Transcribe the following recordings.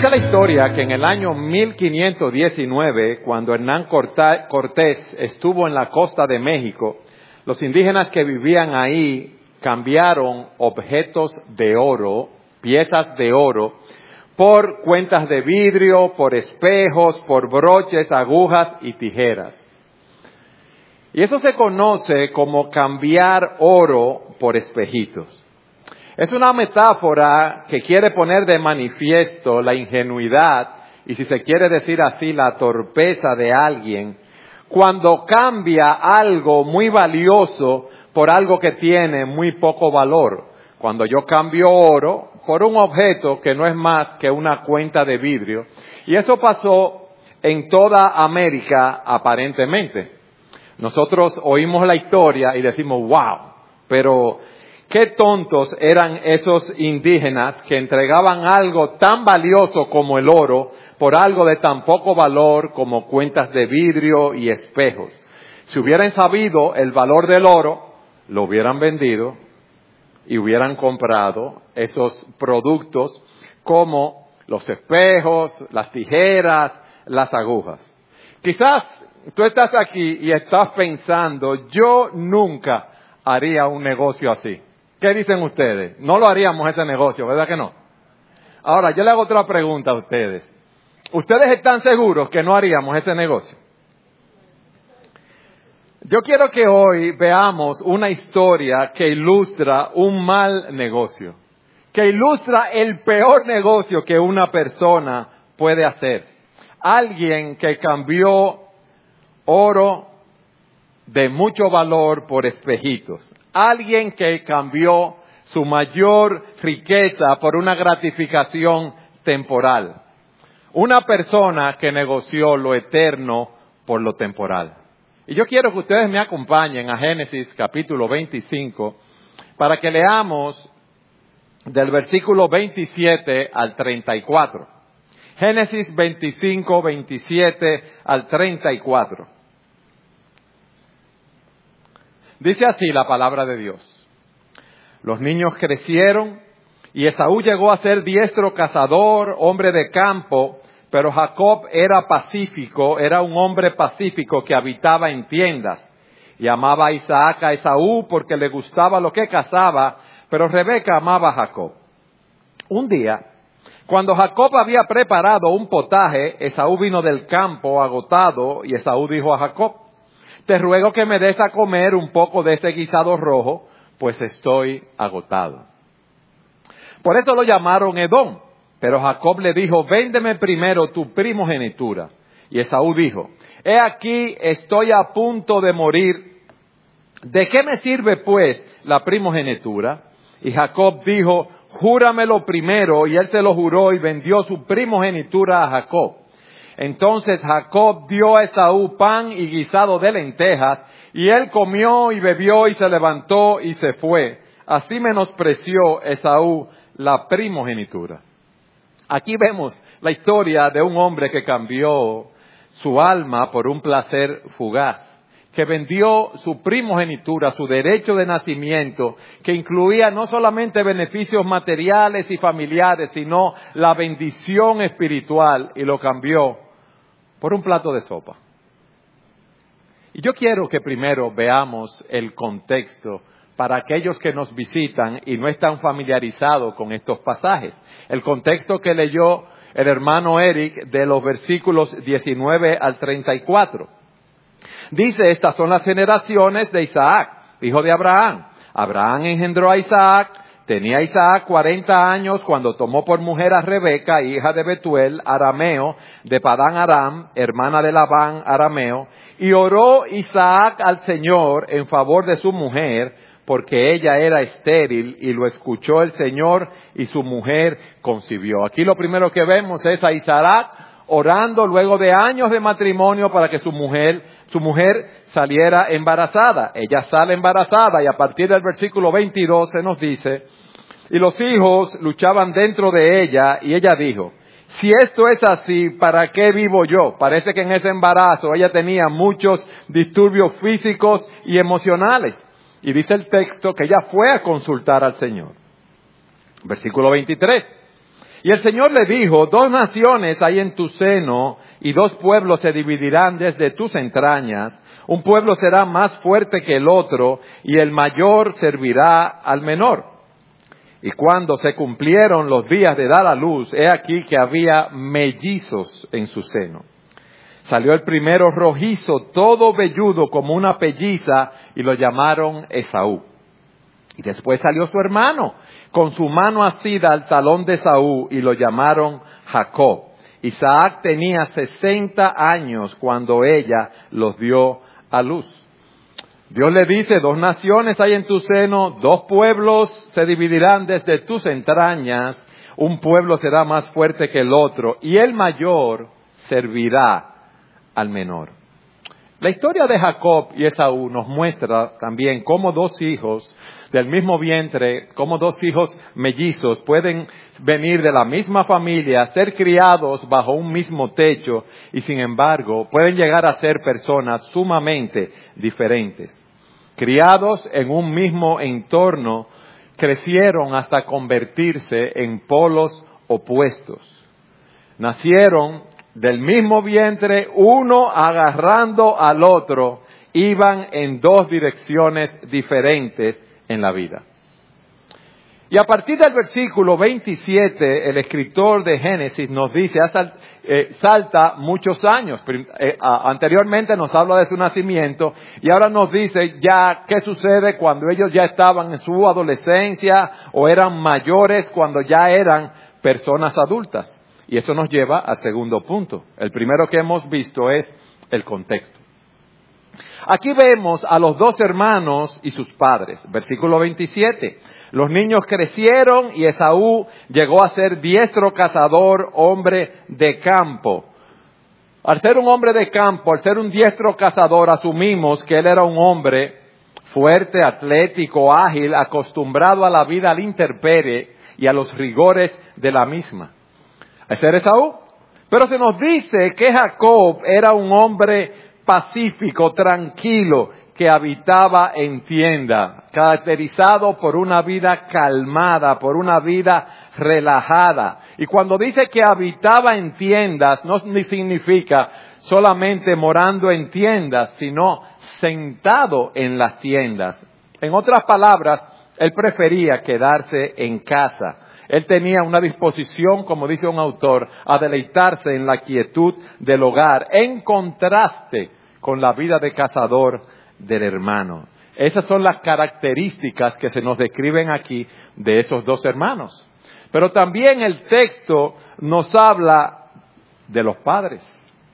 Dice la historia que en el año 1519, cuando Hernán Cortés estuvo en la costa de México, los indígenas que vivían ahí cambiaron objetos de oro, piezas de oro, por cuentas de vidrio, por espejos, por broches, agujas y tijeras. Y eso se conoce como cambiar oro por espejitos. Es una metáfora que quiere poner de manifiesto la ingenuidad y, si se quiere decir así, la torpeza de alguien cuando cambia algo muy valioso por algo que tiene muy poco valor. Cuando yo cambio oro por un objeto que no es más que una cuenta de vidrio. Y eso pasó en toda América aparentemente. Nosotros oímos la historia y decimos, wow, pero qué tontos eran esos indígenas que entregaban algo tan valioso como el oro por algo de tan poco valor como cuentas de vidrio y espejos. Si hubieran sabido el valor del oro, lo hubieran vendido y hubieran comprado esos productos como los espejos, las tijeras, las agujas. Quizás tú estás aquí y estás pensando, yo nunca haría un negocio así. ¿Qué dicen ustedes? No lo haríamos ese negocio, ¿verdad que no? Ahora, yo le hago otra pregunta a ustedes. ¿Ustedes están seguros que no haríamos ese negocio? Yo quiero que hoy veamos una historia que ilustra un mal negocio, que ilustra el peor negocio que una persona puede hacer. Alguien que cambió oro de mucho valor por espejitos. Alguien que cambió su mayor riqueza por una gratificación temporal. Una persona que negoció lo eterno por lo temporal. Y yo quiero que ustedes me acompañen a Génesis capítulo 25 para que leamos del versículo 27 al 34. Génesis 25, 27 al 34. Dice así la palabra de Dios. Los niños crecieron y Esaú llegó a ser diestro cazador, hombre de campo, pero Jacob era pacífico, era un hombre pacífico que habitaba en tiendas. Y amaba a Isaac a Esaú porque le gustaba lo que cazaba, pero Rebeca amaba a Jacob. Un día, cuando Jacob había preparado un potaje, Esaú vino del campo agotado y Esaú dijo a Jacob, te ruego que me des a comer un poco de ese guisado rojo, pues estoy agotado. Por eso lo llamaron Edom. Pero Jacob le dijo, véndeme primero tu primogenitura. Y Esaú dijo, he aquí estoy a punto de morir. ¿De qué me sirve pues la primogenitura? Y Jacob dijo, júramelo primero. Y él se lo juró y vendió su primogenitura a Jacob. Entonces Jacob dio a Esaú pan y guisado de lentejas, y él comió y bebió y se levantó y se fue. Así menospreció Esaú la primogenitura. Aquí vemos la historia de un hombre que cambió su alma por un placer fugaz, que vendió su primogenitura, su derecho de nacimiento, que incluía no solamente beneficios materiales y familiares, sino la bendición espiritual, y lo cambió por un plato de sopa. Y yo quiero que primero veamos el contexto para aquellos que nos visitan y no están familiarizados con estos pasajes. El contexto que leyó el hermano Eric de los versículos 19 al 34. Dice, estas son las generaciones de Isaac, hijo de Abraham. Abraham engendró a Isaac. Tenía Isaac 40 años cuando tomó por mujer a Rebeca, hija de Betuel, arameo, de Padán Aram, hermana de Labán, arameo. Y oró Isaac al Señor en favor de su mujer, porque ella era estéril, y lo escuchó el Señor, y su mujer concibió. Aquí lo primero que vemos es a Isaac orando luego de años de matrimonio para que su mujer saliera embarazada. Ella sale embarazada, y a partir del versículo 22 se nos dice, y los hijos luchaban dentro de ella, y ella dijo, si esto es así, ¿para qué vivo yo? Parece que en ese embarazo ella tenía muchos disturbios físicos y emocionales. Y dice el texto que ella fue a consultar al Señor. Versículo 23. Y el Señor le dijo, 2 naciones hay en tu seno, y 2 pueblos se dividirán desde tus entrañas. Un pueblo será más fuerte que el otro, y el mayor servirá al menor. Y cuando se cumplieron los días de dar a luz, he aquí que había mellizos en su seno. Salió el primero rojizo, todo velludo como una pelliza, y lo llamaron Esaú. Y después salió su hermano, con su mano asida al talón de Esaú, y lo llamaron Jacob. Isaac tenía 60 años cuando ella los dio a luz. Dios le dice, 2 naciones hay en tu seno, 2 pueblos se dividirán desde tus entrañas, un pueblo será más fuerte que el otro, y el mayor servirá al menor. La historia de Jacob y Esaú nos muestra también cómo 2 hijos del mismo vientre, cómo 2 hijos mellizos pueden venir de la misma familia, ser criados bajo un mismo techo y sin embargo pueden llegar a ser personas sumamente diferentes. Criados en un mismo entorno, crecieron hasta convertirse en polos opuestos. Nacieron del mismo vientre, uno agarrando al otro, iban en 2 direcciones diferentes en la vida. Y a partir del versículo 27, el escritor de Génesis nos dice, salta muchos años. Anteriormente nos habla de su nacimiento y ahora nos dice ya qué sucede cuando ellos ya estaban en su adolescencia o eran mayores, cuando ya eran personas adultas. Y eso nos lleva al segundo punto. El primero que hemos visto es el contexto. Aquí vemos a los 2 hermanos y sus padres. Versículo 27. Los niños crecieron y Esaú llegó a ser diestro cazador, hombre de campo. Al ser un hombre de campo, al ser un diestro cazador, asumimos que él era un hombre fuerte, atlético, ágil, acostumbrado a la vida al intemperie y a los rigores de la misma. Ese era Esaú. Pero se nos dice que Jacob era un hombre pacífico, tranquilo, que habitaba en tienda, caracterizado por una vida calmada, por una vida relajada. Y cuando dice que habitaba en tiendas, no significa solamente morando en tiendas, sino sentado en las tiendas. En otras palabras, él prefería quedarse en casa. Él tenía una disposición, como dice un autor, a deleitarse en la quietud del hogar, en contraste con la vida de cazador del hermano. Esas son las características que se nos describen aquí de esos 2 hermanos. Pero también el texto nos habla de los padres.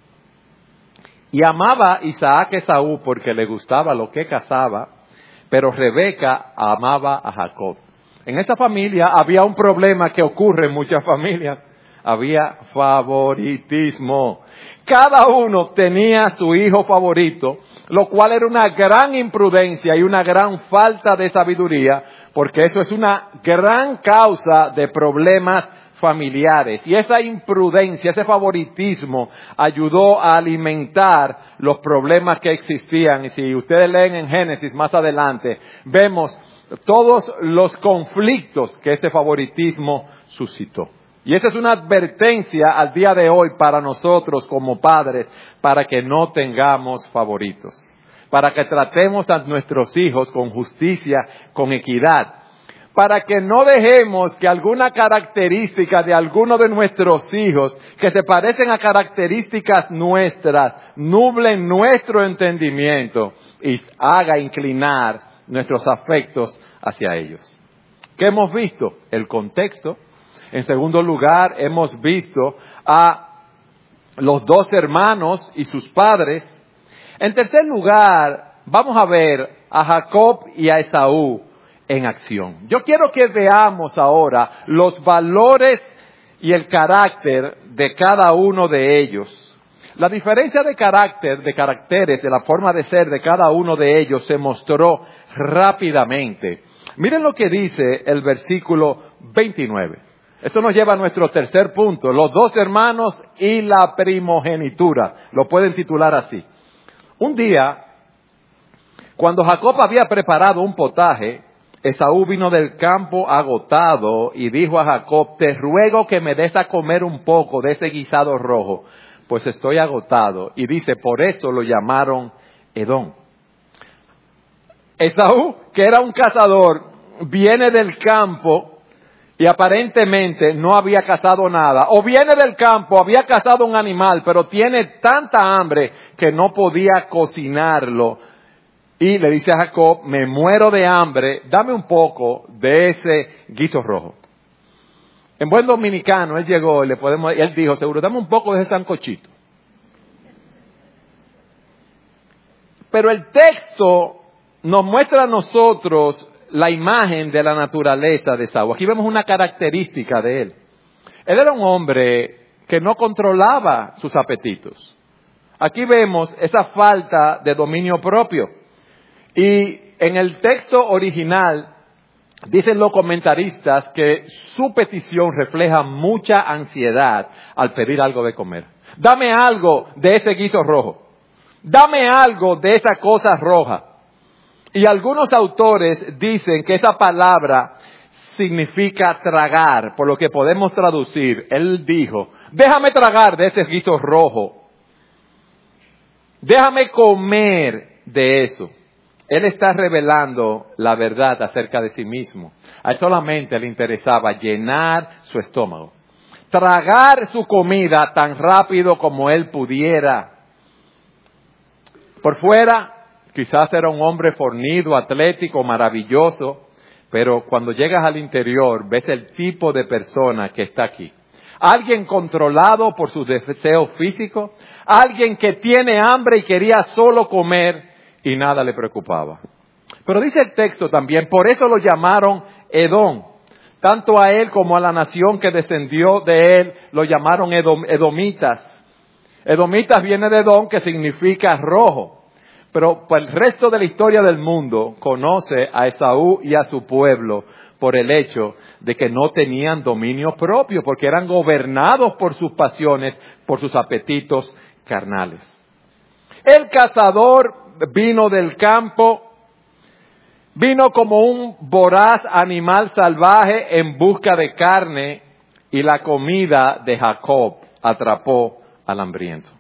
Y amaba Isaac a Esaú porque le gustaba lo que cazaba, pero Rebeca amaba a Jacob. En esa familia había un problema que ocurre en muchas familias. Había favoritismo. Cada uno tenía su hijo favorito, lo cual era una gran imprudencia y una gran falta de sabiduría, porque eso es una gran causa de problemas familiares. Y esa imprudencia, ese favoritismo, ayudó a alimentar los problemas que existían. Y si ustedes leen en Génesis más adelante, vemos todos los conflictos que ese favoritismo suscitó. Y esa es una advertencia al día de hoy para nosotros como padres, para que no tengamos favoritos, para que tratemos a nuestros hijos con justicia, con equidad, para que no dejemos que alguna característica de alguno de nuestros hijos, que se parecen a características nuestras, nublen nuestro entendimiento y haga inclinar nuestros afectos hacia ellos. ¿Qué hemos visto? El contexto. En segundo lugar, hemos visto a los 2 hermanos y sus padres. En tercer lugar, vamos a ver a Jacob y a Esaú en acción. Yo quiero que veamos ahora los valores y el carácter de cada uno de ellos. La diferencia de caracteres, de la forma de ser de cada uno de ellos se mostró rápidamente. Miren lo que dice el versículo 29. Esto nos lleva a nuestro tercer punto, los 2 hermanos y la primogenitura. Lo pueden titular así. Un día, cuando Jacob había preparado un potaje, Esaú vino del campo agotado y dijo a Jacob, te ruego que me des a comer un poco de ese guisado rojo, pues estoy agotado. Y dice, por eso lo llamaron Edom. Esaú, que era un cazador, viene del campo y aparentemente no había cazado nada. O viene del campo, había cazado un animal, pero tiene tanta hambre que no podía cocinarlo. Y le dice a Jacob, me muero de hambre, dame un poco de ese guiso rojo. En buen dominicano, él llegó y él dijo, seguro, dame un poco de ese sancochito. Pero el texto nos muestra a nosotros la imagen de la naturaleza de Esaú. Aquí vemos una característica de él. Él era un hombre que no controlaba sus apetitos. Aquí vemos esa falta de dominio propio. Y en el texto original, dicen los comentaristas que su petición refleja mucha ansiedad al pedir algo de comer. Dame algo de ese guiso rojo. Dame algo de esa cosa roja. Y algunos autores dicen que esa palabra significa tragar, por lo que podemos traducir. Él dijo, déjame tragar de ese guiso rojo. Déjame comer de eso. Él está revelando la verdad acerca de sí mismo. A él solamente le interesaba llenar su estómago. Tragar su comida tan rápido como él pudiera. Por fuera, quizás era un hombre fornido, atlético, maravilloso, pero cuando llegas al interior, ves el tipo de persona que está aquí. Alguien controlado por sus deseos físicos, alguien que tiene hambre y quería solo comer y nada le preocupaba. Pero dice el texto también, por eso lo llamaron Edom. Tanto a él como a la nación que descendió de él, lo llamaron edomitas. Edomitas viene de Edom, que significa rojo. Pero el resto de la historia del mundo conoce a Esaú y a su pueblo por el hecho de que no tenían dominio propio, porque eran gobernados por sus pasiones, por sus apetitos carnales. El cazador vino del campo, vino como un voraz animal salvaje en busca de carne, y la comida de Jacob atrapó al hambriento.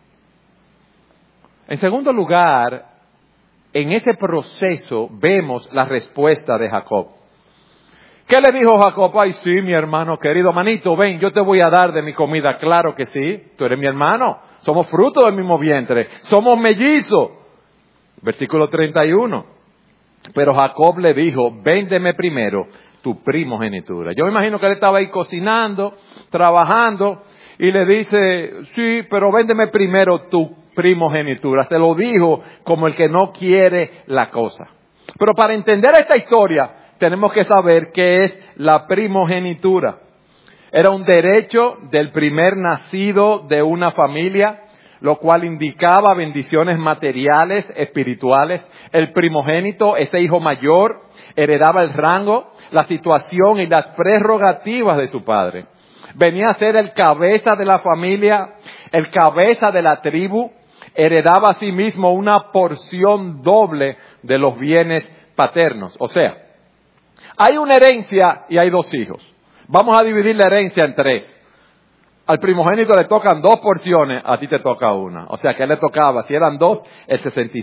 En segundo lugar, en ese proceso vemos la respuesta de Jacob. ¿Qué le dijo Jacob? Ay, sí, mi hermano querido, manito, ven, yo te voy a dar de mi comida. Claro que sí, tú eres mi hermano, somos fruto del mismo vientre, somos mellizos. Versículo 31. Pero Jacob le dijo, véndeme primero tu primogenitura. Yo me imagino que él estaba ahí cocinando, trabajando, y le dice, sí, pero véndeme primero tu primogenitura. Se lo dijo como el que no quiere la cosa. Pero para entender esta historia, tenemos que saber qué es la primogenitura. Era un derecho del primer nacido de una familia, lo cual indicaba bendiciones materiales, espirituales. El primogénito, ese hijo mayor, heredaba el rango, la situación y las prerrogativas de su padre. Venía a ser el cabeza de la familia, el cabeza de la tribu, heredaba a sí mismo una porción doble de los bienes paternos. O sea, hay una herencia y hay dos hijos. Vamos a dividir la herencia en tres. Al primogénito le tocan 2 porciones, a ti te toca una. O sea, que le tocaba, si eran 2, el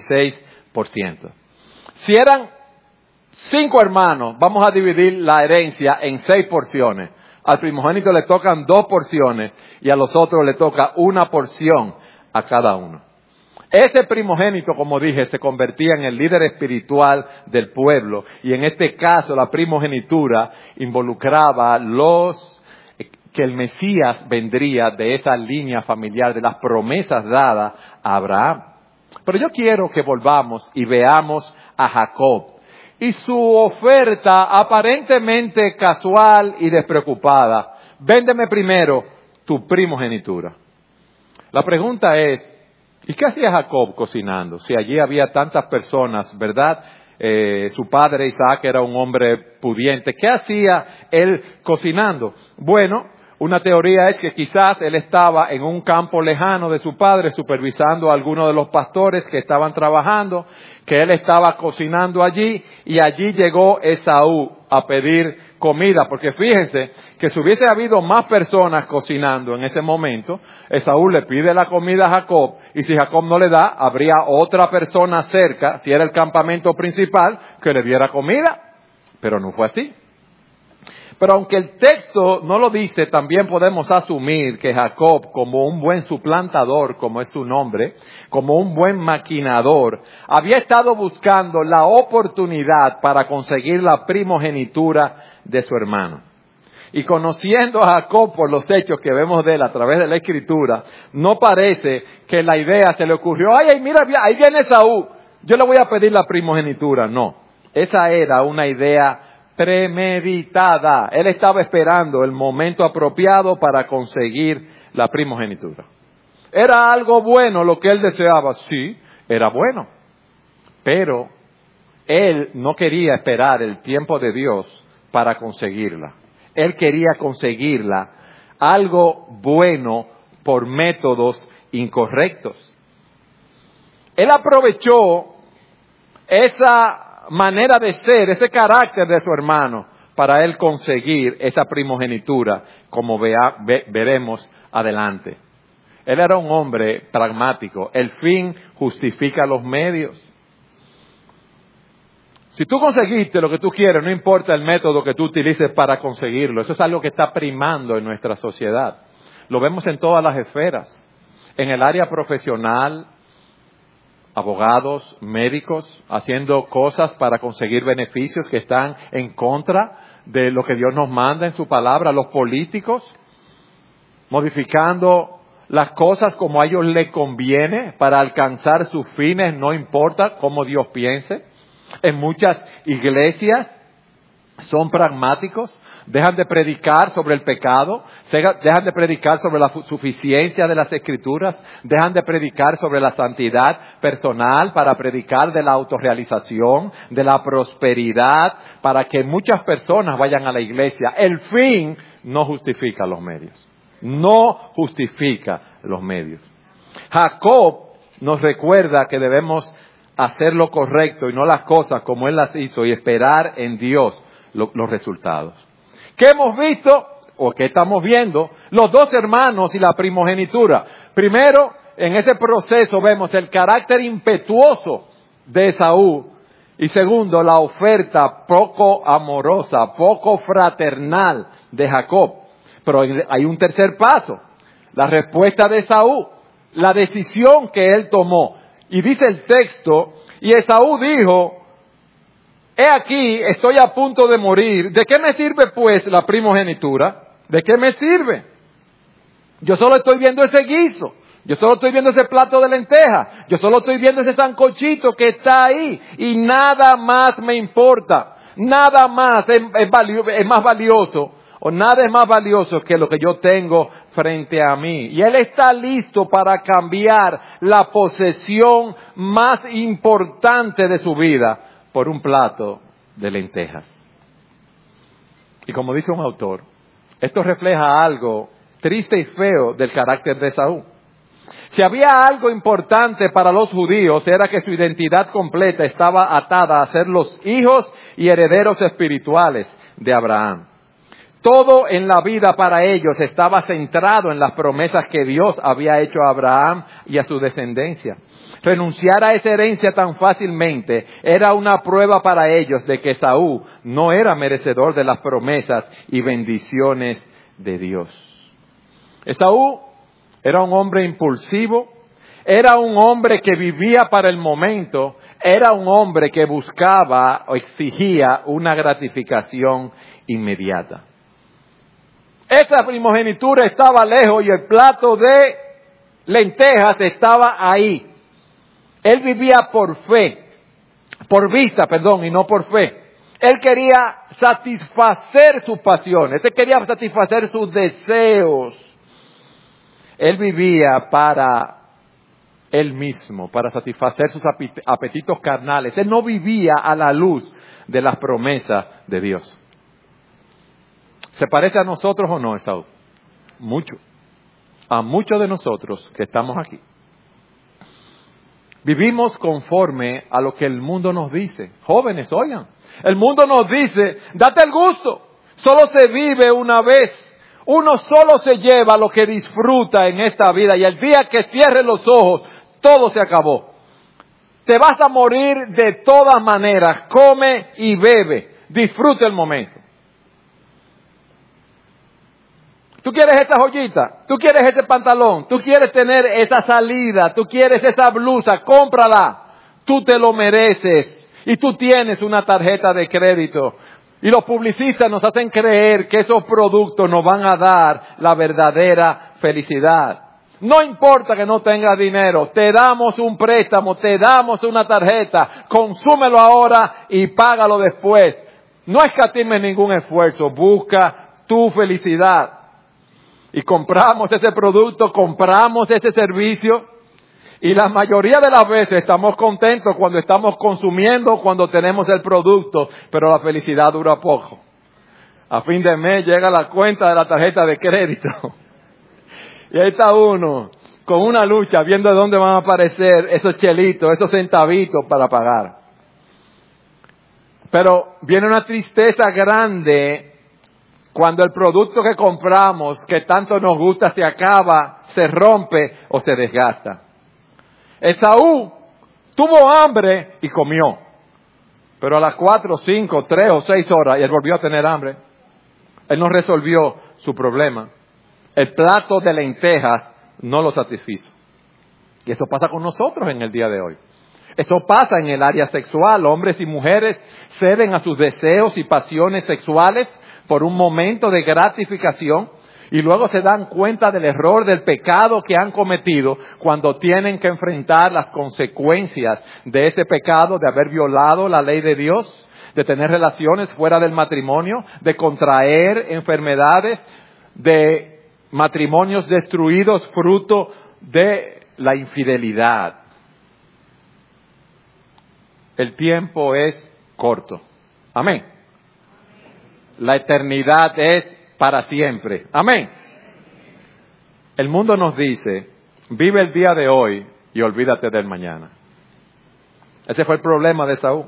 66%. Si eran 5 hermanos, vamos a dividir la herencia en 6 porciones. Al primogénito le tocan 2 porciones y a los otros le toca 1 porción a cada uno. Ese primogénito, como dije, se convertía en el líder espiritual del pueblo, y en este caso la primogenitura involucraba que el Mesías vendría de esa línea familiar, de las promesas dadas a Abraham. Pero yo quiero que volvamos y veamos a Jacob y su oferta aparentemente casual y despreocupada. Véndeme primero tu primogenitura. La pregunta es, ¿y qué hacía Jacob cocinando? Si allí había tantas personas, ¿verdad? Su padre Isaac era un hombre pudiente. ¿Qué hacía él cocinando? Bueno, Una teoría es que quizás él estaba en un campo lejano de su padre supervisando a algunos de los pastores que estaban trabajando, que él estaba cocinando allí y allí llegó Esaú a pedir comida, porque fíjense que si hubiese habido más personas cocinando en ese momento, Esaú le pide la comida a Jacob y si Jacob no le da, habría otra persona cerca, si era el campamento principal, que le diera comida, pero no fue así. Pero aunque el texto no lo dice, también podemos asumir que Jacob, como un buen suplantador, como es su nombre, como un buen maquinador, había estado buscando la oportunidad para conseguir la primogenitura de su hermano. Y conociendo a Jacob por los hechos que vemos de él a través de la Escritura, no parece que la idea se le ocurrió, ay, mira, ahí viene Esaú, yo le voy a pedir la primogenitura. No, esa era una idea premeditada. Él estaba esperando el momento apropiado para conseguir la primogenitura. ¿Era algo bueno lo que él deseaba? Sí, era bueno. Pero él no quería esperar el tiempo de Dios para conseguirla. Él quería conseguirla, algo bueno, por métodos incorrectos. Él aprovechó esa manera de ser, ese carácter de su hermano, para él conseguir esa primogenitura, como veremos adelante. Él era un hombre pragmático. El fin justifica los medios. Si tú conseguiste lo que tú quieres, no importa el método que tú utilices para conseguirlo. Eso es algo que está primando en nuestra sociedad. Lo vemos en todas las esferas. En el área profesional, abogados, médicos, haciendo cosas para conseguir beneficios que están en contra de lo que Dios nos manda en su palabra. Los políticos, modificando las cosas como a ellos les conviene para alcanzar sus fines, no importa cómo Dios piense. En muchas iglesias son pragmáticos, dejan de predicar sobre el pecado, dejan de predicar sobre la suficiencia de las Escrituras, dejan de predicar sobre la santidad personal para predicar de la autorrealización, de la prosperidad, para que muchas personas vayan a la iglesia. El fin no justifica los medios. No justifica los medios. Jacob nos recuerda que debemos hacer lo correcto y no las cosas como él las hizo y esperar en Dios los resultados. ¿Qué hemos visto o qué estamos viendo? Los dos hermanos y la primogenitura. Primero, en ese proceso vemos el carácter impetuoso de Esaú. Y segundo, la oferta poco amorosa, poco fraternal de Jacob. Pero hay un tercer paso, la respuesta de Esaú, la decisión que él tomó. Y dice el texto, y Esaú dijo, he aquí, estoy a punto de morir. ¿De qué me sirve pues la primogenitura? ¿De qué me sirve? Yo solo estoy viendo ese guiso. Yo solo estoy viendo ese plato de lentejas. Yo solo estoy viendo ese sancochito que está ahí. Y nada más me importa. Nada más es más valioso. O nada es más valioso que lo que yo tengo frente a mí. Y él está listo para cambiar la posesión más importante de su vida por un plato de lentejas. Y como dice un autor, esto refleja algo triste y feo del carácter de Esaú. Si había algo importante para los judíos, era que su identidad completa estaba atada a ser los hijos y herederos espirituales de Abraham. Todo en la vida para ellos estaba centrado en las promesas que Dios había hecho a Abraham y a su descendencia. Renunciar a esa herencia tan fácilmente era una prueba para ellos de que Esaú no era merecedor de las promesas y bendiciones de Dios. Esaú era un hombre impulsivo, era un hombre que vivía para el momento, era un hombre que buscaba o exigía una gratificación inmediata. Esa primogenitura estaba lejos y el plato de lentejas estaba ahí. Él vivía por vista, y no por fe. Él quería satisfacer sus pasiones, él quería satisfacer sus deseos. Él vivía para él mismo, para satisfacer sus apetitos carnales. Él no vivía a la luz de las promesas de Dios. ¿Se parece a nosotros o no, Esaú? mucho. A muchos de nosotros que estamos aquí. Vivimos conforme a lo que el mundo nos dice. Jóvenes, oigan. El mundo nos dice, date el gusto. Solo se vive una vez. Uno solo se lleva lo que disfruta en esta vida. Y el día que cierre los ojos, todo se acabó. Te vas a morir de todas maneras. Come y bebe. Disfruta el momento. Tú quieres esa joyita, tú quieres ese pantalón, tú quieres tener esa salida, tú quieres esa blusa, cómprala. Tú te lo mereces y tú tienes una tarjeta de crédito. Y los publicistas nos hacen creer que esos productos nos van a dar la verdadera felicidad. No importa que no tengas dinero, te damos un préstamo, te damos una tarjeta, consúmelo ahora y págalo después. No escatimes ningún esfuerzo, busca tu felicidad. Y compramos ese producto, compramos ese servicio. Y la mayoría de las veces estamos contentos cuando estamos consumiendo, cuando tenemos el producto. Pero la felicidad dura poco. A fin de mes llega la cuenta de la tarjeta de crédito. Y ahí está uno con una lucha viendo de dónde van a aparecer esos chelitos, esos centavitos para pagar. Pero viene una tristeza grande cuando el producto que compramos, que tanto nos gusta, se acaba, se rompe o se desgasta. Esaú tuvo hambre y comió. Pero a las 4, 5, 3 o 6 horas, y él volvió a tener hambre. Él no resolvió su problema. El plato de lentejas no lo satisfizo. Y eso pasa con nosotros en el día de hoy. Eso pasa en el área sexual. Hombres y mujeres ceden a sus deseos y pasiones sexuales por un momento de gratificación y luego se dan cuenta del error, del pecado que han cometido cuando tienen que enfrentar las consecuencias de ese pecado, de haber violado la ley de Dios, de tener relaciones fuera del matrimonio, de contraer enfermedades, de matrimonios destruidos fruto de la infidelidad. El tiempo es corto. Amén. La eternidad es para siempre. Amén. El mundo nos dice, vive el día de hoy y olvídate del mañana. Ese fue el problema de Saúl.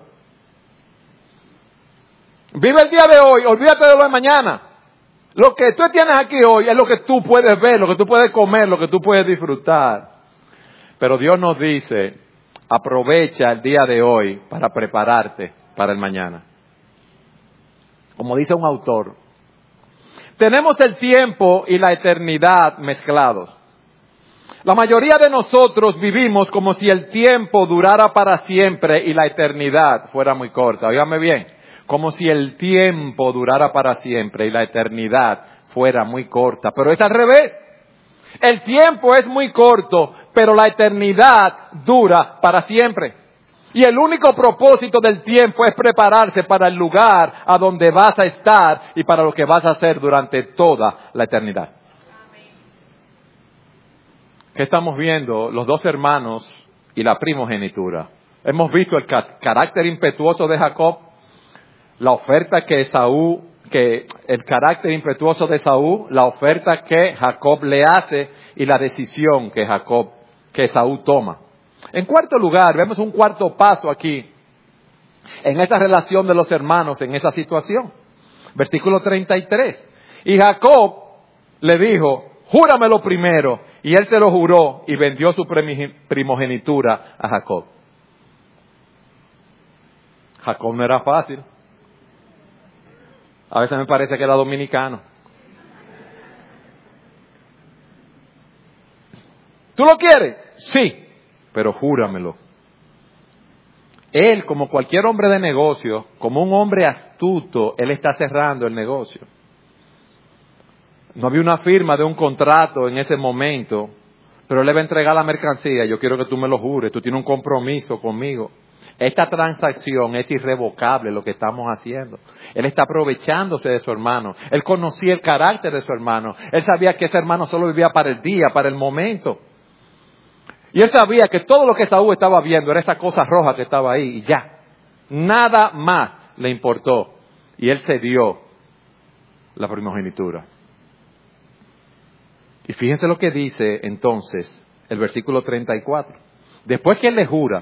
Vive el día de hoy, olvídate de lo de mañana. Lo que tú tienes aquí hoy es lo que tú puedes ver, lo que tú puedes comer, lo que tú puedes disfrutar. Pero Dios nos dice, aprovecha el día de hoy para prepararte para el mañana. Como dice un autor, tenemos el tiempo y la eternidad mezclados. La mayoría de nosotros vivimos como si el tiempo durara para siempre y la eternidad fuera muy corta. Óigame bien, como si el tiempo durara para siempre y la eternidad fuera muy corta. Pero es al revés. El tiempo es muy corto, pero la eternidad dura para siempre. Y el único propósito del tiempo es prepararse para el lugar a donde vas a estar y para lo que vas a hacer durante toda la eternidad. ¿Qué estamos viendo? Los dos hermanos y la primogenitura. Hemos visto el carácter impetuoso de Jacob, la oferta el carácter impetuoso de Esaú, la oferta que Jacob le hace y la decisión que Esaú toma. En cuarto lugar, vemos un cuarto paso aquí, en esa relación de los hermanos, en esa situación. Versículo 33. Y Jacob le dijo, júramelo primero. Y él se lo juró y vendió su primogenitura a Jacob. Jacob no era fácil. A veces me parece que era dominicano. ¿Tú lo quieres? Sí. Pero júramelo. Él, como cualquier hombre de negocio, como un hombre astuto, él está cerrando el negocio. No había una firma de un contrato en ese momento, pero él le va a entregar la mercancía. Yo quiero que tú me lo jures, tú tienes un compromiso conmigo. Esta transacción es irrevocable lo que estamos haciendo. Él está aprovechándose de su hermano. Él conocía el carácter de su hermano. Él sabía que ese hermano solo vivía para el día, para el momento. Y él sabía que todo lo que Saúl estaba viendo era esa cosa roja que estaba ahí y ya. Nada más le importó. Y él cedió la primogenitura. Y fíjense lo que dice entonces el versículo 34. Después que él le jura,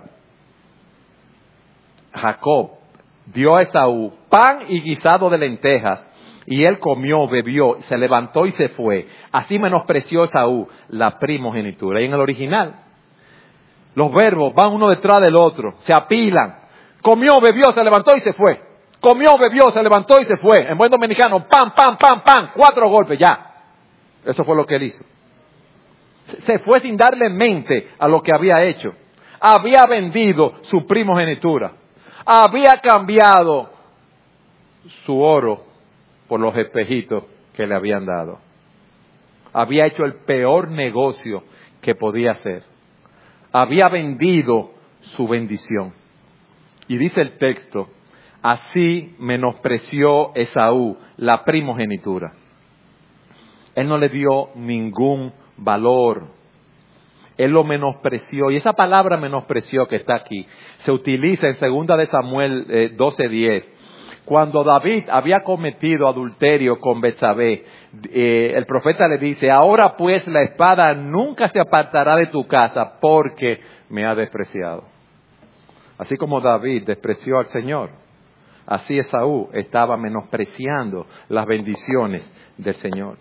Jacob dio a Esaú pan y guisado de lentejas, y él comió, bebió, se levantó y se fue. Así menospreció Esaú la primogenitura. Y en el original, los verbos van uno detrás del otro, se apilan. Comió, bebió, se levantó y se fue. Comió, bebió, se levantó y se fue. En buen dominicano, pam, pam, pam, pam, 4 golpes, ya. Eso fue lo que él hizo. Se fue sin darle mente a lo que había hecho. Había vendido su primogenitura. Había cambiado su oro por los espejitos que le habían dado. Había hecho el peor negocio que podía hacer. Había vendido su bendición. Y dice el texto, así menospreció Esaú la primogenitura. Él no le dio ningún valor. Él lo menospreció. Y esa palabra menospreció que está aquí se utiliza en 2 de Samuel 12:10. Cuando David había cometido adulterio con Betsabé, el profeta le dice, ahora pues la espada nunca se apartará de tu casa porque me ha despreciado. Así como David despreció al Señor, así Esaú estaba menospreciando las bendiciones del Señor.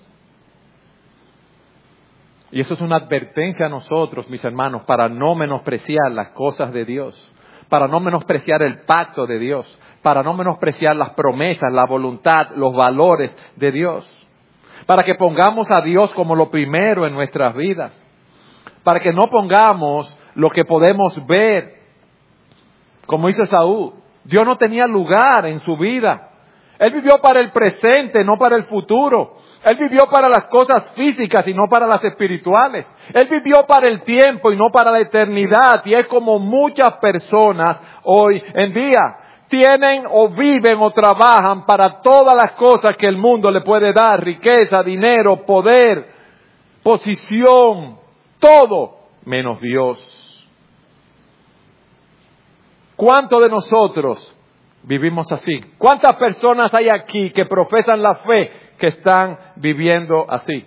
Y eso es una advertencia a nosotros, mis hermanos, para no menospreciar las cosas de Dios, para no menospreciar el pacto de Dios, para no menospreciar las promesas, la voluntad, los valores de Dios, para que pongamos a Dios como lo primero en nuestras vidas, para que no pongamos lo que podemos ver, como hizo Esaú. Dios no tenía lugar en su vida. Él vivió para el presente, no para el futuro. Él vivió para las cosas físicas y no para las espirituales. Él vivió para el tiempo y no para la eternidad. Y es como muchas personas hoy en día tienen o viven o trabajan para todas las cosas que el mundo le puede dar. Riqueza, dinero, poder, posición, todo menos Dios. ¿Cuántos de nosotros vivimos así? ¿Cuántas personas hay aquí que profesan la fe que están viviendo así?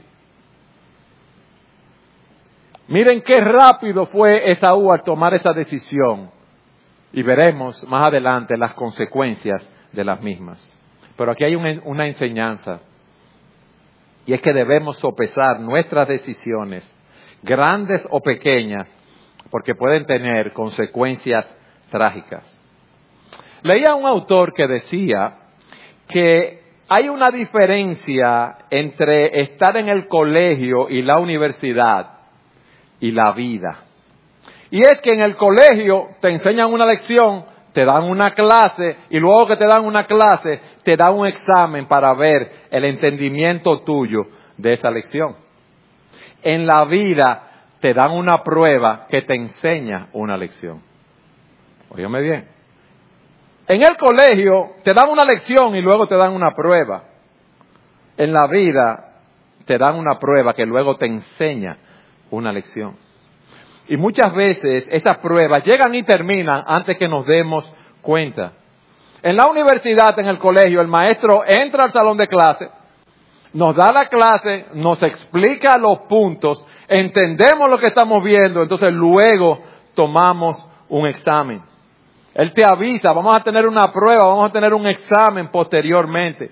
Miren qué rápido fue Esaú al tomar esa decisión. Y veremos más adelante las consecuencias de las mismas. Pero aquí hay una enseñanza. Y es que debemos sopesar nuestras decisiones, grandes o pequeñas, porque pueden tener consecuencias trágicas. Leía un autor que decía que hay una diferencia entre estar en el colegio y la universidad y la vida. Y es que en el colegio te enseñan una lección, te dan una clase y luego que te dan una clase te dan un examen para ver el entendimiento tuyo de esa lección. En la vida te dan una prueba que te enseña una lección. Óyeme bien. En el colegio te dan una lección y luego te dan una prueba. En la vida te dan una prueba que luego te enseña una lección. Y muchas veces esas pruebas llegan y terminan antes que nos demos cuenta. En la universidad, en el colegio, el maestro entra al salón de clase, nos da la clase, nos explica los puntos, entendemos lo que estamos viendo, entonces luego tomamos un examen. Él te avisa, vamos a tener una prueba, vamos a tener un examen posteriormente.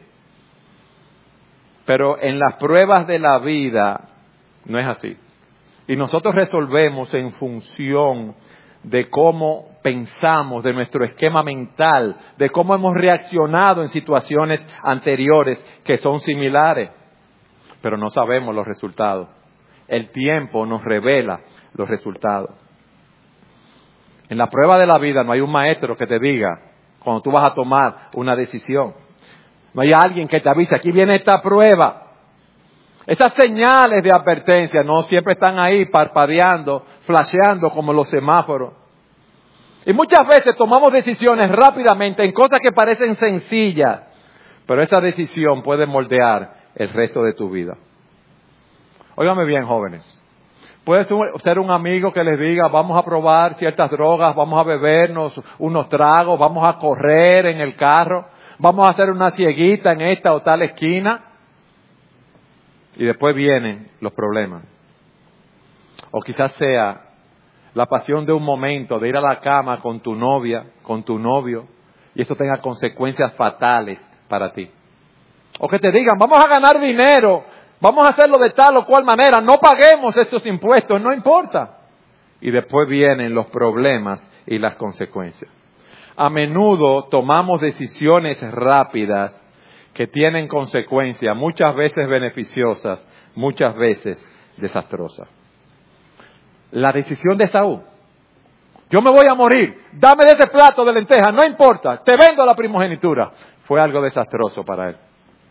Pero en las pruebas de la vida no es así. Y nosotros resolvemos en función de cómo pensamos, de nuestro esquema mental, de cómo hemos reaccionado en situaciones anteriores que son similares. Pero no sabemos los resultados. El tiempo nos revela los resultados. En la prueba de la vida no hay un maestro que te diga cuando tú vas a tomar una decisión. No hay alguien que te avise, aquí viene esta prueba. Esas señales de advertencia no siempre están ahí parpadeando, flasheando como los semáforos. Y muchas veces tomamos decisiones rápidamente en cosas que parecen sencillas, pero esa decisión puede moldear el resto de tu vida. Óigame bien, jóvenes. Puede ser un amigo que les diga, vamos a probar ciertas drogas, vamos a bebernos unos tragos, vamos a correr en el carro, vamos a hacer una cieguita en esta o tal esquina. y después vienen los problemas. O quizás sea la pasión de un momento, de ir a la cama con tu novia, con tu novio, y eso tenga consecuencias fatales para ti. O que te digan, vamos a ganar dinero, vamos a hacerlo de tal o cual manera, no paguemos estos impuestos, no importa. Y después vienen los problemas y las consecuencias. A menudo tomamos decisiones rápidas que tienen consecuencias, muchas veces beneficiosas, muchas veces desastrosas. La decisión de Esaú: yo me voy a morir, dame de ese plato de lentejas, no importa, te vendo la primogenitura, fue algo desastroso para él.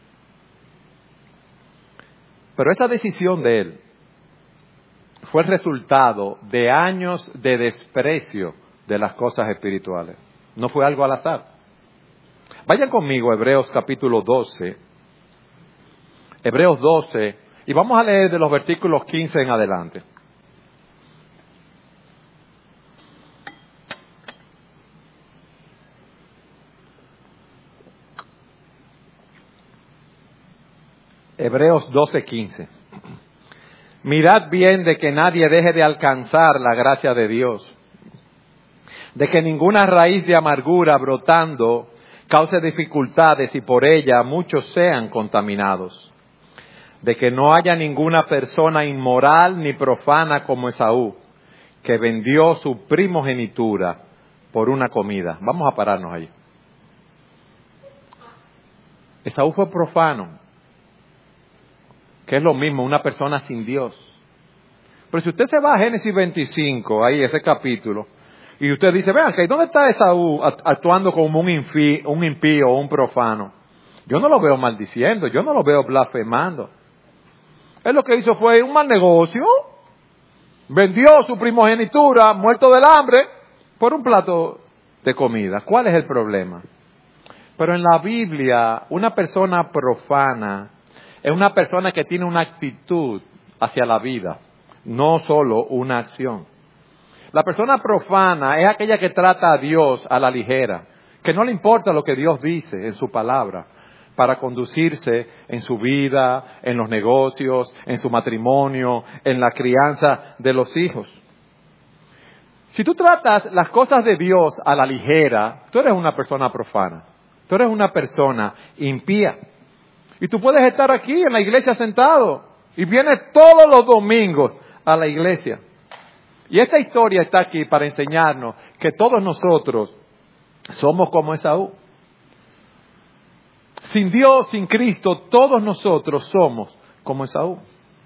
Pero esa decisión de él fue el resultado de años de desprecio de las cosas espirituales. No fue algo al azar. Vayan conmigo a Hebreos capítulo 12. Hebreos 12, y vamos a leer de los versículos 15 en adelante. Hebreos 12:15. Mirad bien de que nadie deje de alcanzar la gracia de Dios, de que ninguna raíz de amargura brotando cause dificultades y por ella muchos sean contaminados, de que no haya ninguna persona inmoral ni profana como Esaú, que vendió su primogenitura por una comida. Vamos a pararnos allí. Esaú fue profano, que es lo mismo, una persona sin Dios. Pero si usted se va a Génesis 25, ahí ese capítulo, y usted dice, vean, ¿dónde está Esaú actuando como un impío o un profano? Yo no lo veo maldiciendo, yo no lo veo blasfemando. Él lo que hizo fue un mal negocio, vendió su primogenitura, muerto del hambre, por un plato de comida. ¿Cuál es el problema? Pero en la Biblia, una persona profana es una persona que tiene una actitud hacia la vida, no solo una acción. La persona profana es aquella que trata a Dios a la ligera, que no le importa lo que Dios dice en su palabra, para conducirse en su vida, en los negocios, en su matrimonio, en la crianza de los hijos. Si tú tratas las cosas de Dios a la ligera, tú eres una persona profana, tú eres una persona impía. Y tú puedes estar aquí en la iglesia sentado y vienes todos los domingos a la iglesia. Y esta historia está aquí para enseñarnos que todos nosotros somos como Esaú. Sin Dios, sin Cristo, todos nosotros somos como Esaú.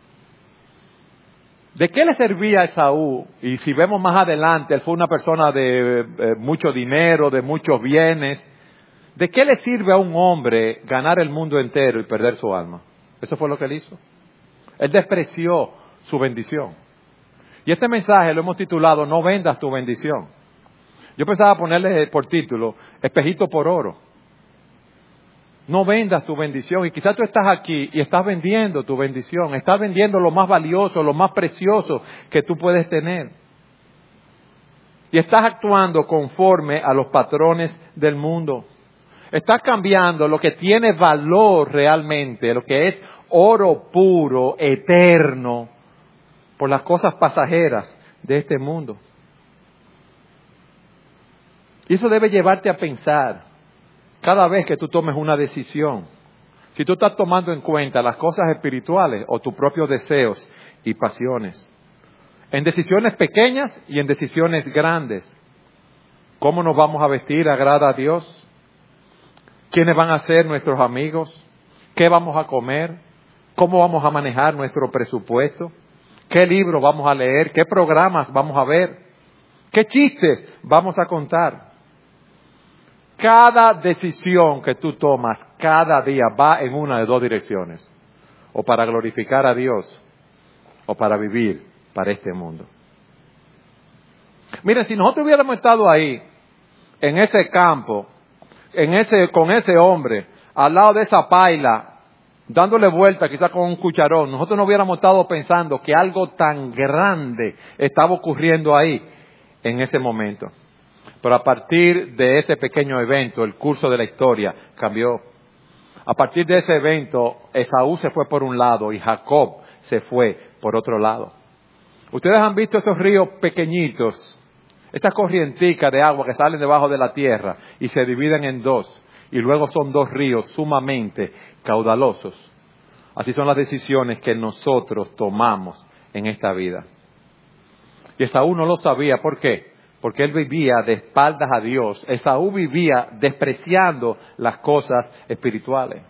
¿De qué le servía a Esaú? Y si vemos más adelante, él fue una persona de mucho dinero, de muchos bienes. ¿De qué le sirve a un hombre ganar el mundo entero y perder su alma? Eso fue lo que él hizo. Él despreció su bendición. Y este mensaje lo hemos titulado, no vendas tu bendición. Yo pensaba ponerle por título, espejito por oro. No vendas tu bendición. Y quizás tú estás aquí y estás vendiendo tu bendición. Estás vendiendo lo más valioso, lo más precioso que tú puedes tener. Y estás actuando conforme a los patrones del mundo. Estás cambiando lo que tiene valor realmente, lo que es oro puro, eterno, por las cosas pasajeras de este mundo. Y eso debe llevarte a pensar, cada vez que tú tomes una decisión, si tú estás tomando en cuenta las cosas espirituales o tus propios deseos y pasiones, en decisiones pequeñas y en decisiones grandes. ¿Cómo nos vamos a vestir agrada a Dios? ¿Quiénes van a ser nuestros amigos? ¿Qué vamos a comer? ¿Cómo vamos a manejar nuestro presupuesto? ¿Qué libros vamos a leer? ¿Qué programas vamos a ver? ¿Qué chistes vamos a contar? Cada decisión que tú tomas cada día va en una de dos direcciones. O para glorificar a Dios o para vivir para este mundo. Miren, si nosotros hubiéramos estado ahí, en ese campo, con ese hombre, al lado de esa paila, dándole vuelta quizás con un cucharón, nosotros no hubiéramos estado pensando que algo tan grande estaba ocurriendo ahí en ese momento. Pero a partir de ese pequeño evento, el curso de la historia cambió. A partir de ese evento, Esaú se fue por un lado y Jacob se fue por otro lado. Ustedes han visto esos ríos pequeñitos, estas corrienticas de agua que salen debajo de la tierra y se dividen en dos, y luego son dos ríos sumamente caudalosos. Así son las decisiones que nosotros tomamos en esta vida. Y Esaú no lo sabía. ¿Por qué? Porque él vivía de espaldas a Dios. Esaú vivía despreciando las cosas espirituales.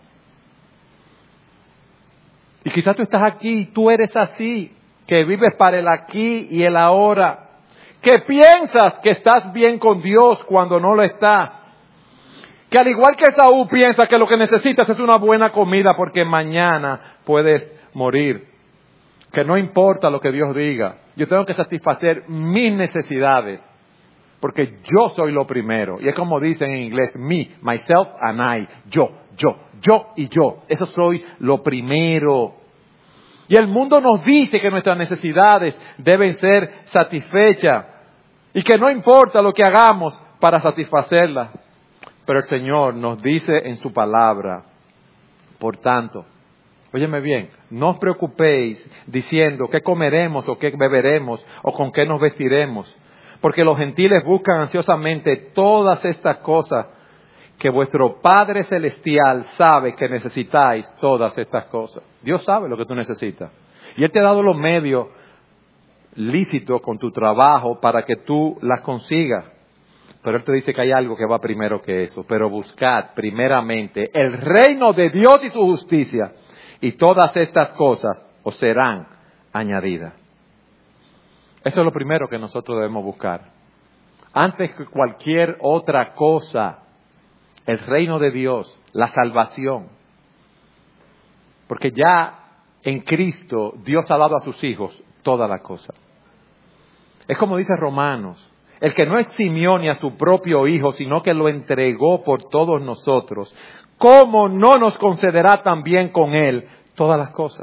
Y quizás tú estás aquí y tú eres así, que vives para el aquí y el ahora, que piensas que estás bien con Dios cuando no lo estás. Que al igual que Esaú piensa que lo que necesitas es una buena comida porque mañana puedes morir. Que no importa lo que Dios diga, yo tengo que satisfacer mis necesidades porque yo soy lo primero. Y es como dicen en inglés, me, myself and I, yo y yo. Eso soy lo primero. Y el mundo nos dice que nuestras necesidades deben ser satisfechas y que no importa lo que hagamos para satisfacerlas. Pero el Señor nos dice en su palabra, por tanto, óyeme bien, no os preocupéis diciendo qué comeremos o qué beberemos o con qué nos vestiremos, porque los gentiles buscan ansiosamente todas estas cosas, que vuestro Padre Celestial sabe que necesitáis todas estas cosas. Dios sabe lo que tú necesitas. Y Él te ha dado los medios lícitos con tu trabajo para que tú las consigas. Pero Él te dice que hay algo que va primero que eso. Pero buscad primeramente el reino de Dios y su justicia, y todas estas cosas os serán añadidas. Eso es lo primero que nosotros debemos buscar. Antes que cualquier otra cosa, el reino de Dios, la salvación. Porque ya en Cristo Dios ha dado a sus hijos todas las cosas. Es como dice Romanos, el que no eximió ni a su propio Hijo, sino que lo entregó por todos nosotros, ¿cómo no nos concederá también con Él todas las cosas?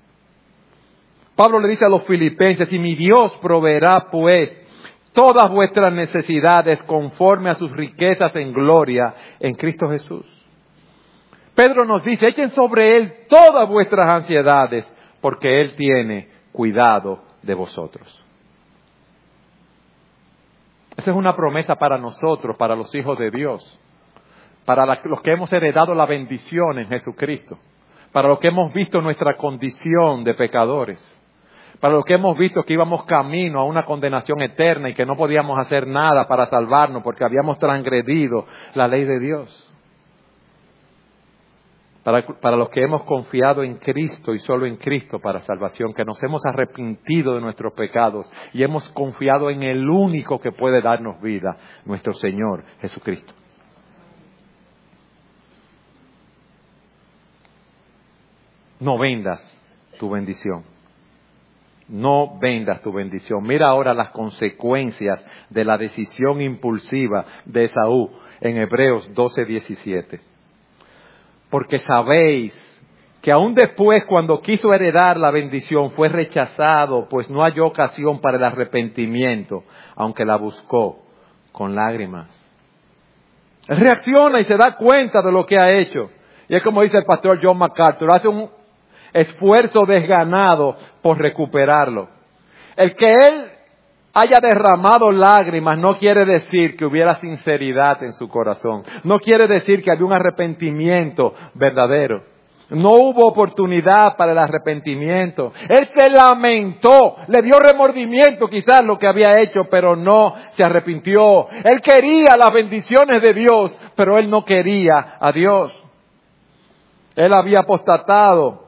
Pablo le dice a los filipenses, y mi Dios proveerá pues todas vuestras necesidades conforme a sus riquezas en gloria en Cristo Jesús. Pedro nos dice, echen sobre Él todas vuestras ansiedades, porque Él tiene cuidado de vosotros. Esa es una promesa para nosotros, para los hijos de Dios, para los que hemos heredado la bendición en Jesucristo, para los que hemos visto nuestra condición de pecadores, para los que hemos visto que íbamos camino a una condenación eterna y que no podíamos hacer nada para salvarnos porque habíamos transgredido la ley de Dios. Para los que hemos confiado en Cristo y solo en Cristo para salvación, que nos hemos arrepentido de nuestros pecados y hemos confiado en el único que puede darnos vida, nuestro Señor Jesucristo. No vendas tu bendición. No vendas tu bendición. Mira ahora las consecuencias de la decisión impulsiva de Esaú en Hebreos 12:17. Porque sabéis que aún después, cuando quiso heredar la bendición, fue rechazado, pues no halló ocasión para el arrepentimiento, aunque la buscó con lágrimas. Él reacciona y se da cuenta de lo que ha hecho. Y es como dice el pastor John MacArthur, hace un esfuerzo desganado por recuperarlo. El que él haya derramado lágrimas no quiere decir que hubiera sinceridad en su corazón. No quiere decir que había un arrepentimiento verdadero. No hubo oportunidad para el arrepentimiento. Él se lamentó, le dio remordimiento quizás lo que había hecho, pero no se arrepintió. Él quería las bendiciones de Dios, pero él no quería a Dios. Él había apostatado.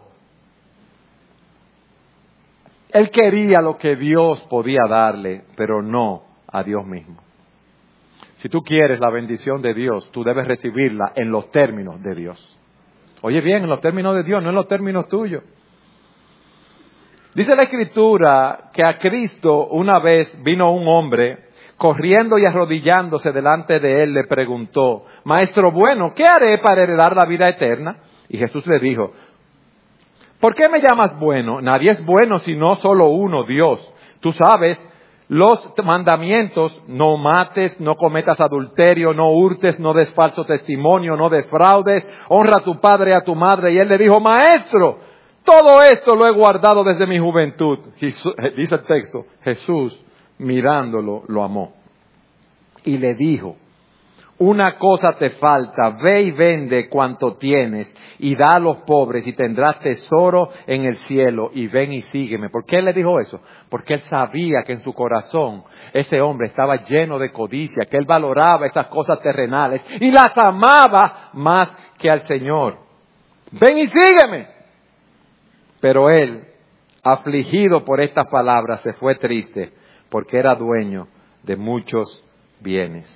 Él quería lo que Dios podía darle, pero no a Dios mismo. Si tú quieres la bendición de Dios, tú debes recibirla en los términos de Dios. Oye bien, en los términos de Dios, no en los términos tuyos. Dice la Escritura que a Cristo una vez vino un hombre, corriendo y arrodillándose delante de él, le preguntó, Maestro bueno, ¿qué haré para heredar la vida eterna? Y Jesús le dijo, ¿por qué me llamas bueno? Nadie es bueno sino solo uno, Dios. Tú sabes los mandamientos: no mates, no cometas adulterio, no hurtes, no des falso testimonio, no defraudes, honra a tu padre y a tu madre. Y él le dijo: Maestro, todo esto lo he guardado desde mi juventud. Dice el texto, Jesús, mirándolo, lo amó. Y le dijo: una cosa te falta, ve y vende cuanto tienes y da a los pobres y tendrás tesoro en el cielo, y ven y sígueme. ¿Por qué él le dijo eso? Porque él sabía que en su corazón ese hombre estaba lleno de codicia, que él valoraba esas cosas terrenales y las amaba más que al Señor. Ven y sígueme. Pero él, afligido por estas palabras, se fue triste porque era dueño de muchos bienes.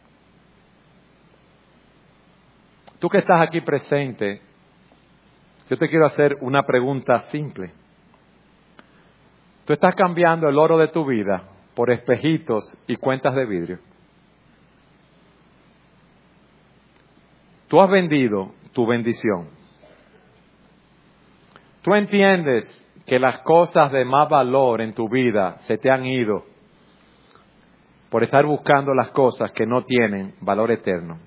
Tú que estás aquí presente, yo te quiero hacer una pregunta simple. ¿Tú estás cambiando el oro de tu vida por espejitos y cuentas de vidrio? Tú has vendido tu bendición. Tú entiendes que las cosas de más valor en tu vida se te han ido por estar buscando las cosas que no tienen valor eterno.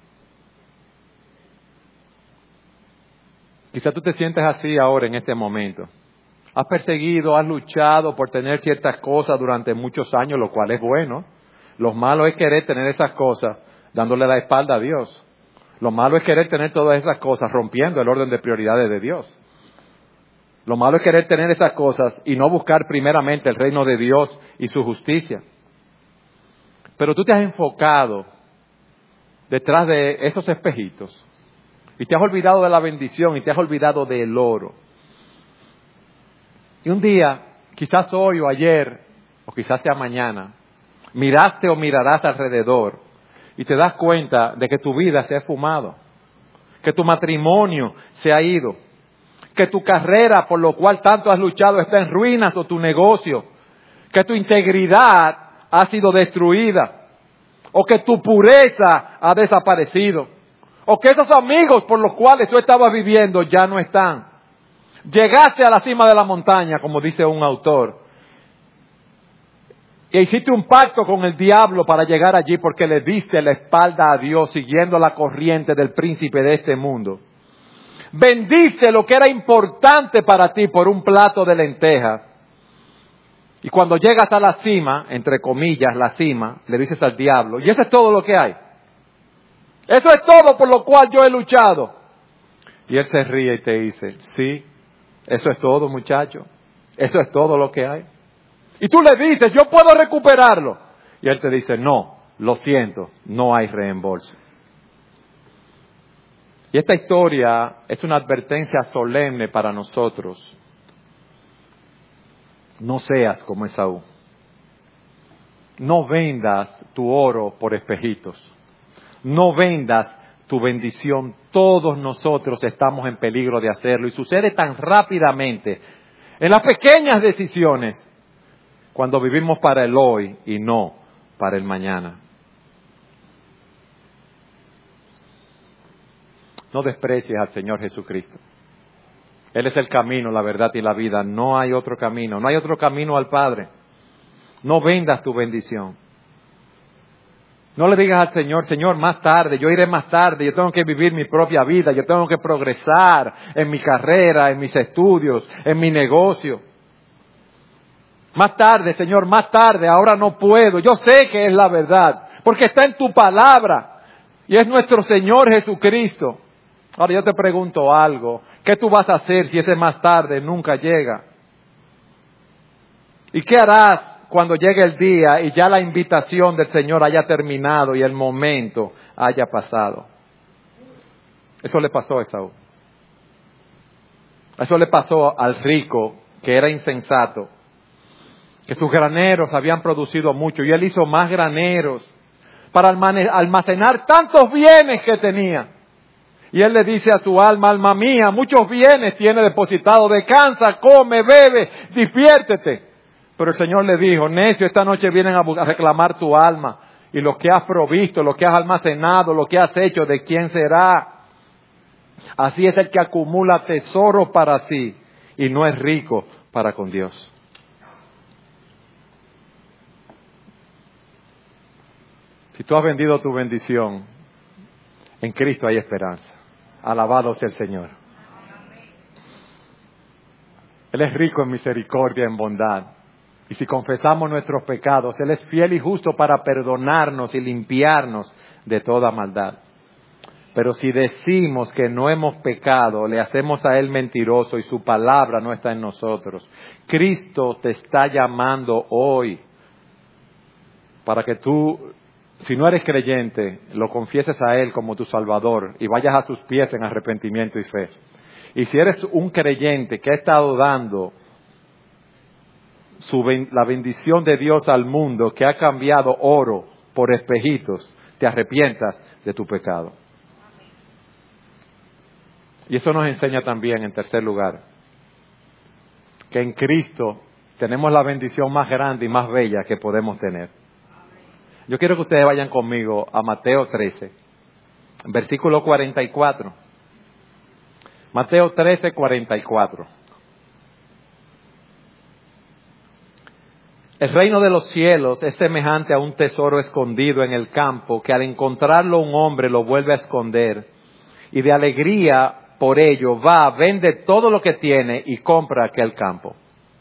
Quizá tú te sientes así ahora en este momento. Has perseguido, has luchado por tener ciertas cosas durante muchos años, lo cual es bueno. Lo malo es querer tener esas cosas dándole la espalda a Dios. Lo malo es querer tener todas esas cosas rompiendo el orden de prioridades de Dios. Lo malo es querer tener esas cosas y no buscar primeramente el reino de Dios y su justicia. Pero tú te has enfocado detrás de esos espejitos y te has olvidado de la bendición y te has olvidado del oro. Y un día, quizás hoy o ayer, o quizás sea mañana, miraste o mirarás alrededor y te das cuenta de que tu vida se ha esfumado, que tu matrimonio se ha ido, que tu carrera por lo cual tanto has luchado está en ruinas, o tu negocio, que tu integridad ha sido destruida, o que tu pureza ha desaparecido, o que esos amigos por los cuales tú estabas viviendo ya no están. Llegaste a la cima de la montaña, como dice un autor, e hiciste un pacto con el diablo para llegar allí porque le diste la espalda a Dios siguiendo la corriente del príncipe de este mundo. Vendiste lo que era importante para ti por un plato de lentejas. Y cuando llegas a la cima, entre comillas, la cima, le dices al diablo: y eso es todo lo que hay. Eso es todo por lo cual yo he luchado. Y él se ríe y te dice: sí, eso es todo, muchacho. Eso es todo lo que hay. Y tú le dices: yo puedo recuperarlo. Y él te dice: no, lo siento, no hay reembolso. Y esta historia es una advertencia solemne para nosotros. No seas como Esaú. No vendas tu oro por espejitos. No vendas tu bendición. Todos nosotros estamos en peligro de hacerlo. Y sucede tan rápidamente en las pequeñas decisiones cuando vivimos para el hoy y no para el mañana. No desprecies al Señor Jesucristo. Él es el camino, la verdad y la vida. No hay otro camino. No hay otro camino al Padre. No vendas tu bendición. No le digas al Señor: Señor, más tarde, yo iré más tarde. Yo tengo que vivir mi propia vida. Yo tengo que progresar en mi carrera, en mis estudios, en mi negocio. Más tarde, Señor, más tarde. Ahora no puedo. Yo sé que es la verdad, porque está en tu palabra. Y es nuestro Señor Jesucristo. Ahora yo te pregunto algo. ¿Qué tú vas a hacer si ese más tarde nunca llega? ¿Y qué harás cuando llegue el día y ya la invitación del Señor haya terminado y el momento haya pasado? Eso le pasó a Esaú. Eso le pasó al rico que era insensato, que sus graneros habían producido mucho y él hizo más graneros para almacenar tantos bienes que tenía. Y él le dice a su alma: alma mía, muchos bienes tiene depositado, descansa, come, bebe, diviértete. Pero el Señor le dijo: necio, esta noche vienen a reclamar tu alma, y lo que has provisto, lo que has almacenado, lo que has hecho, ¿de quién será? Así es el que acumula tesoros para sí y no es rico para con Dios. Si tú has vendido tu bendición, en Cristo hay esperanza. Alabado sea el Señor. Él es rico en misericordia, en bondad. Y si confesamos nuestros pecados, Él es fiel y justo para perdonarnos y limpiarnos de toda maldad. Pero si decimos que no hemos pecado, le hacemos a Él mentiroso y su palabra no está en nosotros. Cristo te está llamando hoy para que tú, si no eres creyente, lo confieses a Él como tu Salvador y vayas a sus pies en arrepentimiento y fe. Y si eres un creyente que ha estado dando la bendición de Dios al mundo, que ha cambiado oro por espejitos, te arrepientas de tu pecado. Y eso nos enseña también, en tercer lugar, que en Cristo tenemos la bendición más grande y más bella que podemos tener. Yo quiero que ustedes vayan conmigo a Mateo 13, versículo 44. Mateo 13, 44. El reino de los cielos es semejante a un tesoro escondido en el campo, que al encontrarlo un hombre lo vuelve a esconder, y de alegría por ello va, vende todo lo que tiene y compra aquel campo.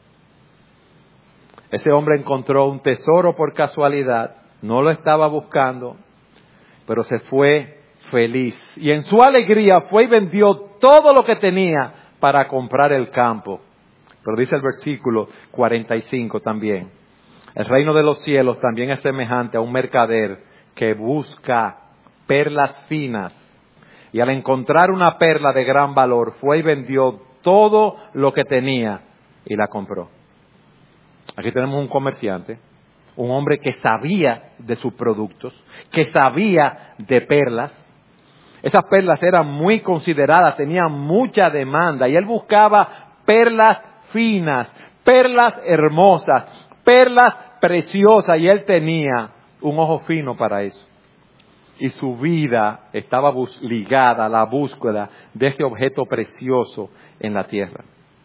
Ese hombre encontró un tesoro por casualidad, no lo estaba buscando, pero se fue feliz. Y en su alegría fue y vendió todo lo que tenía para comprar el campo. Pero dice el versículo 45 también: el reino de los cielos también es semejante a un mercader que busca perlas finas. Y al encontrar una perla de gran valor, fue y vendió todo lo que tenía y la compró. Aquí tenemos un comerciante, un hombre que sabía de sus productos, que sabía de perlas. Esas perlas eran muy consideradas, tenían mucha demanda, y él buscaba perlas finas, perlas hermosas, perlas preciosas, y él tenía un ojo fino para eso. Y su vida estaba ligada a la búsqueda de ese objeto precioso en la tierra.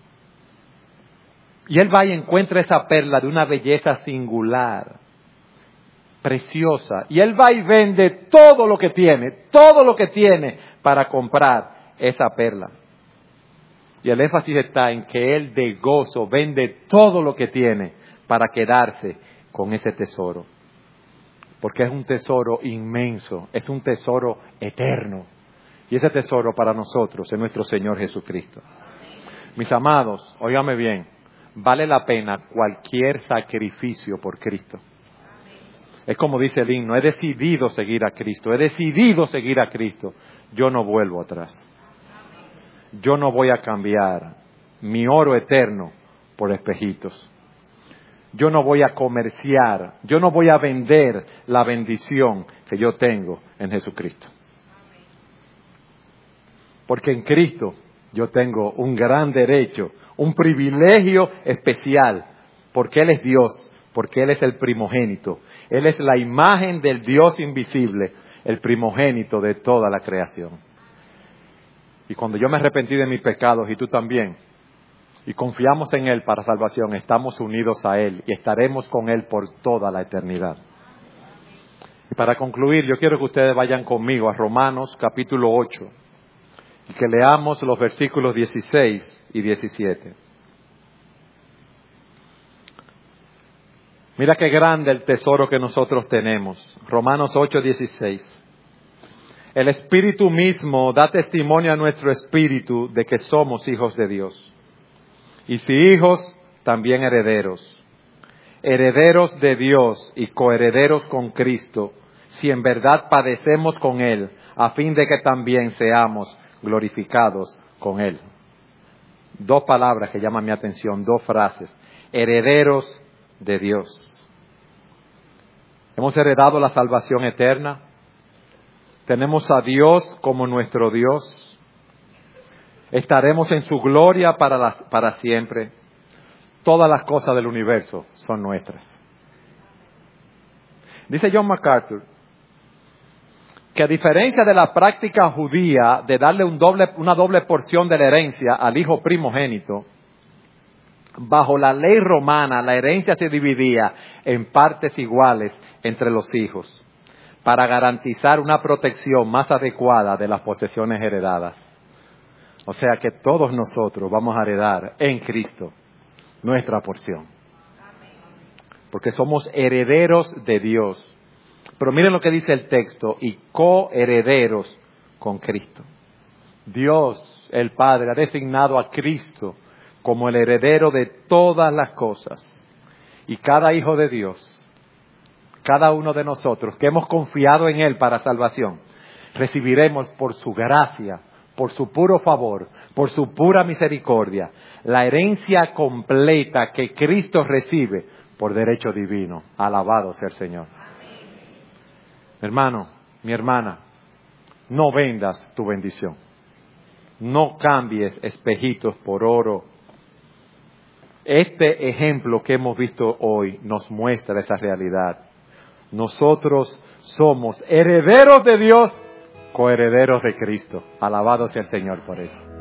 Y él va y encuentra esa perla de una belleza singular, preciosa. Y él va y vende todo lo que tiene para comprar esa perla. Y el énfasis está en que él de gozo vende todo lo que tiene para quedarse con ese tesoro. Porque es un tesoro inmenso, es un tesoro eterno. Y ese tesoro para nosotros es nuestro Señor Jesucristo. Mis amados, óigame bien, vale la pena cualquier sacrificio por Cristo. Es como dice el himno: he decidido seguir a Cristo, he decidido seguir a Cristo. Yo no vuelvo atrás. Yo no voy a cambiar mi oro eterno por espejitos. Yo no voy a comerciar, yo no voy a vender la bendición que yo tengo en Jesucristo. Porque en Cristo yo tengo un gran derecho, un privilegio especial, porque Él es Dios, porque Él es el primogénito. Él es la imagen del Dios invisible, el primogénito de toda la creación. Y cuando yo me arrepentí de mis pecados, y tú también, y confiamos en Él para salvación, estamos unidos a Él y estaremos con Él por toda la eternidad. Y para concluir, yo quiero que ustedes vayan conmigo a Romanos capítulo 8 y que leamos los versículos 16 y 17. Mira qué grande el tesoro que nosotros tenemos. Romanos 8, 16. El Espíritu mismo da testimonio a nuestro espíritu de que somos hijos de Dios. Y si hijos, también herederos. Herederos de Dios y coherederos con Cristo, si en verdad padecemos con Él, a fin de que también seamos glorificados con Él. Dos palabras que llaman mi atención, dos frases. Herederos de Dios. Hemos heredado la salvación eterna. Tenemos a Dios como nuestro Dios. Estaremos en su gloria para siempre. Todas las cosas del universo son nuestras. Dice John MacArthur que a diferencia de la práctica judía de darle una doble porción de la herencia al hijo primogénito, bajo la ley romana la herencia se dividía en partes iguales entre los hijos. para garantizar una protección más adecuada de las posesiones heredadas. O sea que todos nosotros vamos a heredar en Cristo nuestra porción. Porque somos herederos de Dios. Pero miren lo que dice el texto, y coherederos con Cristo. Dios, el Padre, ha designado a Cristo como el heredero de todas las cosas. Y cada hijo de Dios, cada uno de nosotros que hemos confiado en Él para salvación, recibiremos por su gracia, por su puro favor, por su pura misericordia, la herencia completa que Cristo recibe por derecho divino. Alabado sea el Señor. Mi hermano, mi hermana, no vendas tu bendición. No cambies espejitos por oro. Este ejemplo que hemos visto hoy nos muestra esa realidad. Nosotros somos herederos de Dios, coherederos de Cristo. Alabado sea el Señor por eso.